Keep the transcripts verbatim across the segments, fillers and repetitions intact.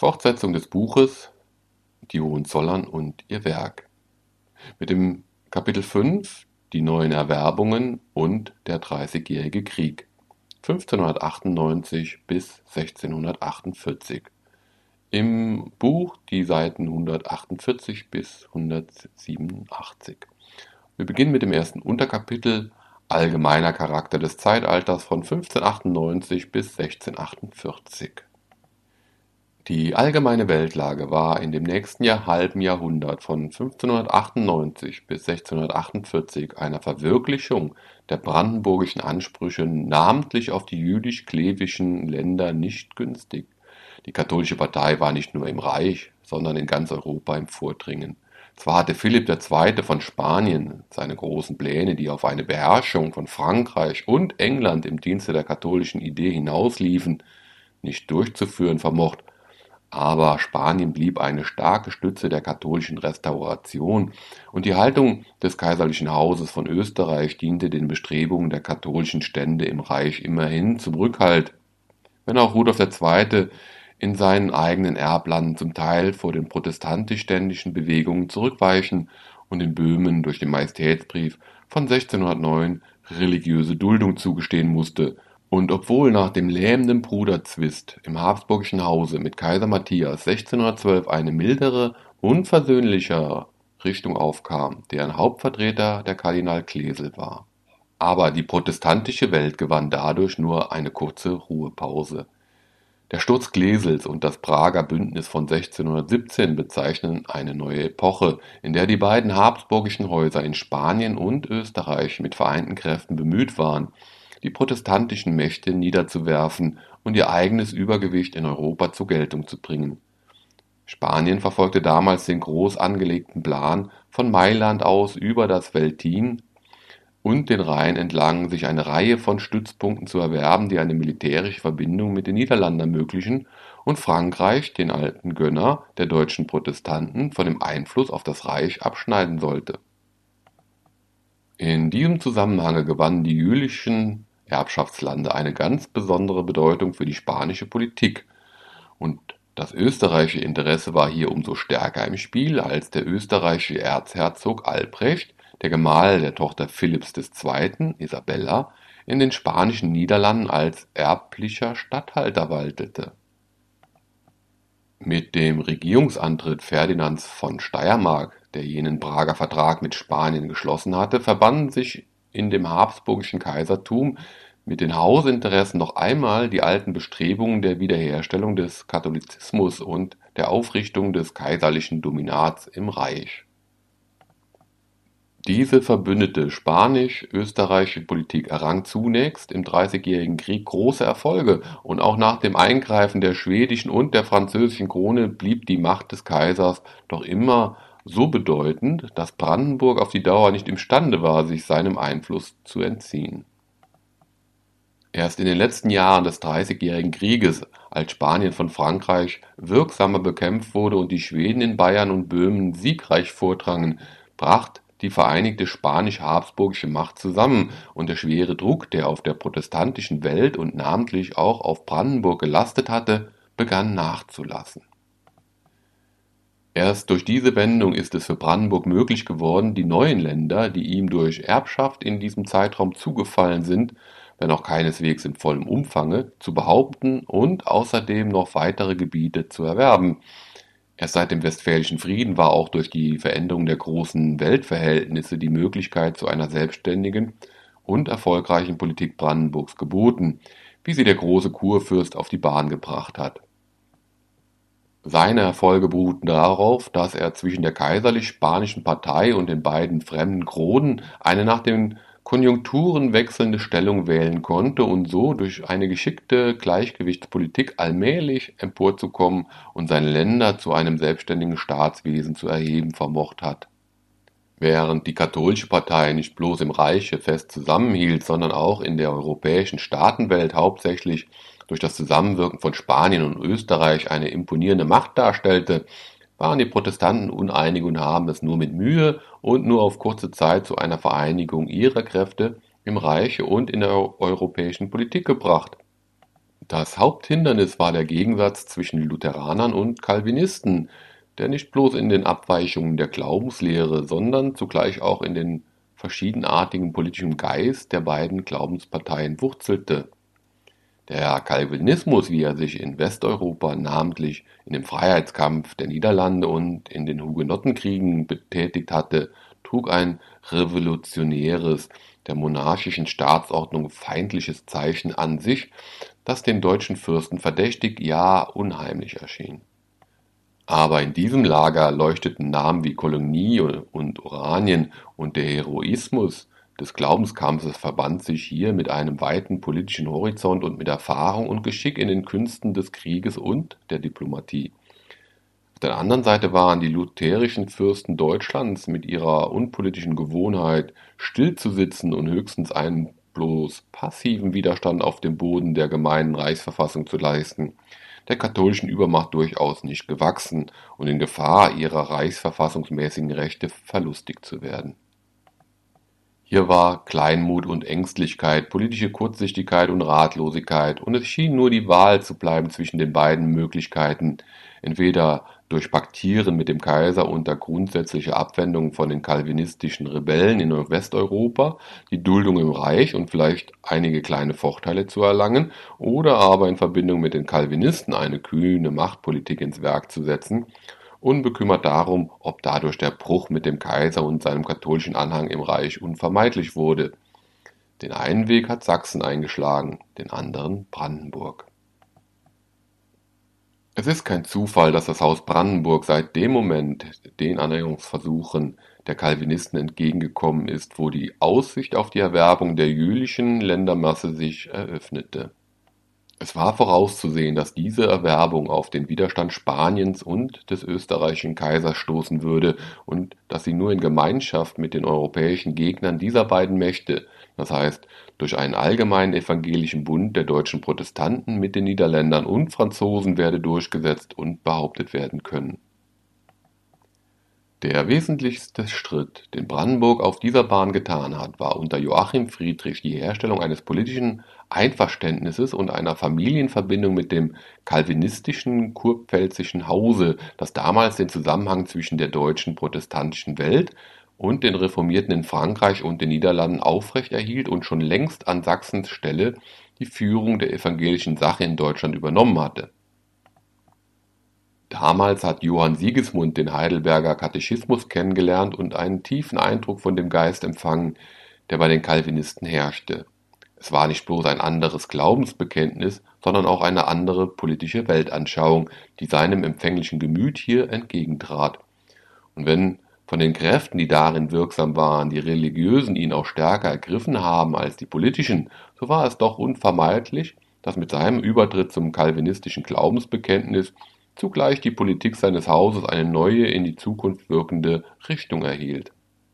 Fortsetzung des Buches Die Hohenzollern und ihr Werk mit dem Kapitel fünf Die neuen Erwerbungen und der Dreißigjährige Krieg fünfzehnhundertachtundneunzig bis sechzehnhundertachtundvierzig. Im Buch die Seiten hundertachtundvierzig bis hundertsiebenundachtzig. Wir beginnen mit dem ersten Unterkapitel Allgemeiner Charakter des Zeitalters von fünfzehnhundertachtundneunzig bis sechzehnhundertachtundvierzig. Die allgemeine Weltlage war in dem nächsten Jahr halben Jahrhundert von fünfzehnhundertachtundneunzig bis sechzehnhundertachtundvierzig einer Verwirklichung der brandenburgischen Ansprüche namentlich auf die jüdisch-klevischen Länder nicht günstig. Die katholische Partei war nicht nur im Reich, sondern in ganz Europa im Vordringen. Zwar hatte Philipp der Zweite von Spanien seine großen Pläne, die auf eine Beherrschung von Frankreich und England im Dienste der katholischen Idee hinausliefen, nicht durchzuführen vermocht, aber Spanien blieb eine starke Stütze der katholischen Restauration und die Haltung des kaiserlichen Hauses von Österreich diente den Bestrebungen der katholischen Stände im Reich immerhin zum Rückhalt, wenn auch Rudolf der Zweite in seinen eigenen Erblanden zum Teil vor den protestantisch-ständischen Bewegungen zurückweichen und in Böhmen durch den Majestätsbrief von sechzehnhundertneun religiöse Duldung zugestehen musste. Und obwohl nach dem lähmenden Bruderzwist im habsburgischen Hause mit Kaiser Matthias sechzehnhundertzwölf eine mildere und versöhnlichere Richtung aufkam, deren Hauptvertreter der Kardinal Klesel war. Aber die protestantische Welt gewann dadurch nur eine kurze Ruhepause. Der Sturz Klesels und das Prager Bündnis von sechzehnhundertsiebzehn bezeichnen eine neue Epoche, in der die beiden habsburgischen Häuser in Spanien und Österreich mit vereinten Kräften bemüht waren, die protestantischen Mächte niederzuwerfen und ihr eigenes Übergewicht in Europa zur Geltung zu bringen. Spanien verfolgte damals den groß angelegten Plan, von Mailand aus über das Veltin und den Rhein entlang sich eine Reihe von Stützpunkten zu erwerben, die eine militärische Verbindung mit den Niederlanden ermöglichen, und Frankreich, den alten Gönner der deutschen Protestanten, von dem Einfluss auf das Reich abschneiden sollte. In diesem Zusammenhang gewannen die jülichischen Erbschaftslande eine ganz besondere Bedeutung für die spanische Politik, und das österreichische Interesse war hier umso stärker im Spiel, als der österreichische Erzherzog Albrecht, der Gemahl der Tochter Philipps des Zweiten, Isabella, in den spanischen Niederlanden als erblicher Statthalter waltete. Mit dem Regierungsantritt Ferdinands von Steiermark, der jenen Prager Vertrag mit Spanien geschlossen hatte, verbanden sich in dem habsburgischen Kaisertum mit den Hausinteressen noch einmal die alten Bestrebungen der Wiederherstellung des Katholizismus und der Aufrichtung des kaiserlichen Dominats im Reich. Diese verbündete spanisch-österreichische Politik errang zunächst im Dreißigjährigen Krieg große Erfolge, und auch nach dem Eingreifen der schwedischen und der französischen Krone blieb die Macht des Kaisers doch immer so bedeutend, dass Brandenburg auf die Dauer nicht imstande war, sich seinem Einfluss zu entziehen. Erst in den letzten Jahren des Dreißigjährigen Krieges, als Spanien von Frankreich wirksamer bekämpft wurde und die Schweden in Bayern und Böhmen siegreich vordrangen, brach die vereinigte spanisch-habsburgische Macht zusammen, und der schwere Druck, der auf der protestantischen Welt und namentlich auch auf Brandenburg gelastet hatte, begann nachzulassen. Erst durch diese Wendung ist es für Brandenburg möglich geworden, die neuen Länder, die ihm durch Erbschaft in diesem Zeitraum zugefallen sind, wenn auch keineswegs in vollem Umfange, zu behaupten und außerdem noch weitere Gebiete zu erwerben. Erst seit dem Westfälischen Frieden war auch durch die Veränderung der großen Weltverhältnisse die Möglichkeit zu einer selbstständigen und erfolgreichen Politik Brandenburgs geboten, wie sie der große Kurfürst auf die Bahn gebracht hat. Seine Erfolge beruhten darauf, dass er zwischen der kaiserlich-spanischen Partei und den beiden fremden Kronen eine nach den Konjunkturen wechselnde Stellung wählen konnte und so durch eine geschickte Gleichgewichtspolitik allmählich emporzukommen und seine Länder zu einem selbstständigen Staatswesen zu erheben vermocht hat. Während die katholische Partei nicht bloß im Reiche fest zusammenhielt, sondern auch in der europäischen Staatenwelt hauptsächlich durch das Zusammenwirken von Spanien und Österreich eine imponierende Macht darstellte, waren die Protestanten uneinig und haben es nur mit Mühe und nur auf kurze Zeit zu einer Vereinigung ihrer Kräfte im Reich und in der europäischen Politik gebracht. Das Haupthindernis war der Gegensatz zwischen Lutheranern und Calvinisten, der nicht bloß in den Abweichungen der Glaubenslehre, sondern zugleich auch in den verschiedenartigen politischen Geist der beiden Glaubensparteien wurzelte. Der Calvinismus, wie er sich in Westeuropa, namentlich in dem Freiheitskampf der Niederlande und in den Hugenottenkriegen betätigt hatte, trug ein revolutionäres, der monarchischen Staatsordnung feindliches Zeichen an sich, das den deutschen Fürsten verdächtig, ja unheimlich erschien. Aber in diesem Lager leuchteten Namen wie Coligny und Oranien, und der Heroismus des Glaubenskampfes verband sich hier mit einem weiten politischen Horizont und mit Erfahrung und Geschick in den Künsten des Krieges und der Diplomatie. Auf der anderen Seite waren die lutherischen Fürsten Deutschlands mit ihrer unpolitischen Gewohnheit, still zu sitzen und höchstens einen bloß passiven Widerstand auf dem Boden der gemeinen Reichsverfassung zu leisten, der katholischen Übermacht durchaus nicht gewachsen und in Gefahr, ihrer reichsverfassungsmäßigen Rechte verlustigt zu werden. Hier war Kleinmut und Ängstlichkeit, politische Kurzsichtigkeit und Ratlosigkeit, und es schien nur die Wahl zu bleiben zwischen den beiden Möglichkeiten, entweder durch Paktieren mit dem Kaiser unter grundsätzlicher Abwendung von den calvinistischen Rebellen in Westeuropa, die Duldung im Reich und vielleicht einige kleine Vorteile zu erlangen, oder aber in Verbindung mit den Calvinisten eine kühne Machtpolitik ins Werk zu setzen, unbekümmert darum, ob dadurch der Bruch mit dem Kaiser und seinem katholischen Anhang im Reich unvermeidlich wurde. Den einen Weg hat Sachsen eingeschlagen, den anderen Brandenburg. Es ist kein Zufall, dass das Haus Brandenburg seit dem Moment den Annäherungsversuchen der Calvinisten entgegengekommen ist, wo die Aussicht auf die Erwerbung der jülichen Ländermasse sich eröffnete. Es war vorauszusehen, dass diese Erwerbung auf den Widerstand Spaniens und des österreichischen Kaisers stoßen würde und dass sie nur in Gemeinschaft mit den europäischen Gegnern dieser beiden Mächte, das heißt durch einen allgemeinen evangelischen Bund der deutschen Protestanten mit den Niederländern und Franzosen, werde durchgesetzt und behauptet werden können. Der wesentlichste Schritt, den Brandenburg auf dieser Bahn getan hat, war unter Joachim Friedrich die Herstellung eines politischen Einverständnisses und einer Familienverbindung mit dem calvinistischen kurpfälzischen Hause, das damals den Zusammenhang zwischen der deutschen protestantischen Welt und den Reformierten in Frankreich und den Niederlanden aufrechterhielt und schon längst an Sachsens Stelle die Führung der evangelischen Sache in Deutschland übernommen hatte. Damals hat Johann Sigismund den Heidelberger Katechismus kennengelernt und einen tiefen Eindruck von dem Geist empfangen, der bei den Calvinisten herrschte. Es war nicht bloß ein anderes Glaubensbekenntnis, sondern auch eine andere politische Weltanschauung, die seinem empfänglichen Gemüt hier entgegentrat. Und wenn von den Kräften, die darin wirksam waren, die religiösen ihn auch stärker ergriffen haben als die politischen, so war es doch unvermeidlich, dass mit seinem Übertritt zum calvinistischen Glaubensbekenntnis zugleich die Politik seines Hauses eine neue, in die Zukunft wirkende Richtung erhielt.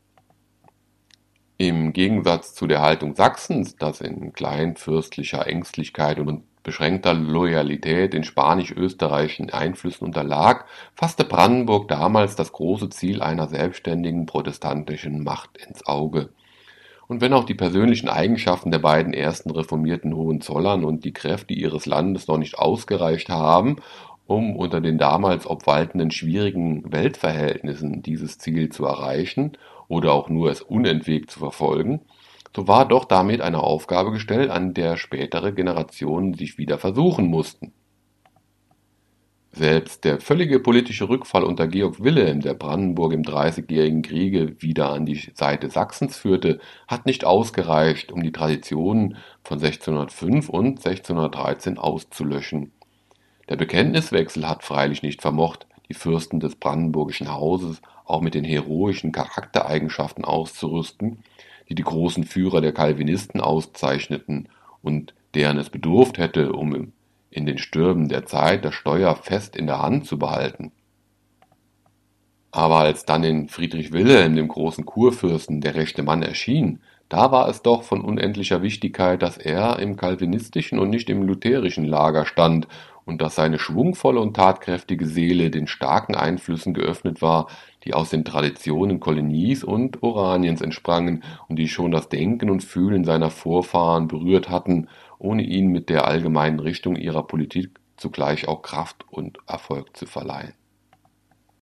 Im Gegensatz zu der Haltung Sachsens, das in kleinfürstlicher Ängstlichkeit und beschränkter Loyalität den spanisch-österreichischen Einflüssen unterlag, fasste Brandenburg damals das große Ziel einer selbstständigen protestantischen Macht ins Auge. Und wenn auch die persönlichen Eigenschaften der beiden ersten reformierten Hohenzollern und die Kräfte ihres Landes noch nicht ausgereicht haben, um unter den damals obwaltenden schwierigen Weltverhältnissen dieses Ziel zu erreichen oder auch nur es unentwegt zu verfolgen, so war doch damit eine Aufgabe gestellt, an der spätere Generationen sich wieder versuchen mussten. Selbst der völlige politische Rückfall unter Georg Wilhelm, der Brandenburg im Dreißigjährigen Kriege wieder an die Seite Sachsens führte, hat nicht ausgereicht, um die Traditionen von sechzehnhundertfünf und sechzehnhundertdreizehn auszulöschen. Der Bekenntniswechsel hat freilich nicht vermocht, die Fürsten des brandenburgischen Hauses auch mit den heroischen Charaktereigenschaften auszurüsten, die die großen Führer der Calvinisten auszeichneten und deren es bedurft hätte, um in den Stürmen der Zeit das Steuer fest in der Hand zu behalten. Aber als dann in Friedrich Wilhelm, dem großen Kurfürsten, der rechte Mann erschien, da war es doch von unendlicher Wichtigkeit, dass er im calvinistischen und nicht im lutherischen Lager stand und dass seine schwungvolle und tatkräftige Seele den starken Einflüssen geöffnet war, die aus den Traditionen Coligny's und Oraniens entsprangen und die schon das Denken und Fühlen seiner Vorfahren berührt hatten ohne ihnen mit der allgemeinen Richtung ihrer Politik zugleich auch Kraft und Erfolg zu verleihen.